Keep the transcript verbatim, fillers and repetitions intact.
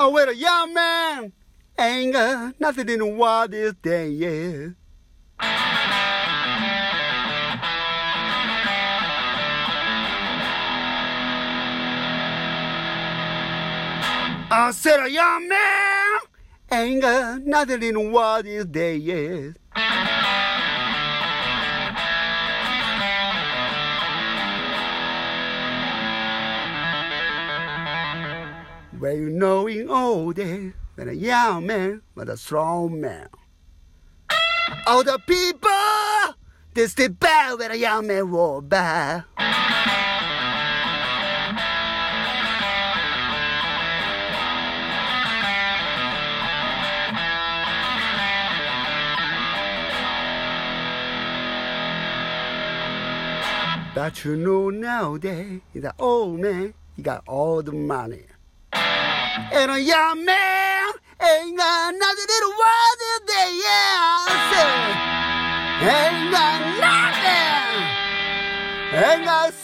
Oh, well, a young man ain't got nothing in the world this day, yeah. I said a young man ain't got nothing in the world this day, yeah. Well, you know in old days, when a young man was a strong man. All the people, they stayed back when a young man walked by. But you know nowadays, he's an old man, he got all the money. And a young man ain't got nothing in the world this day, yeah. I said, ain't got nothing. Ain't got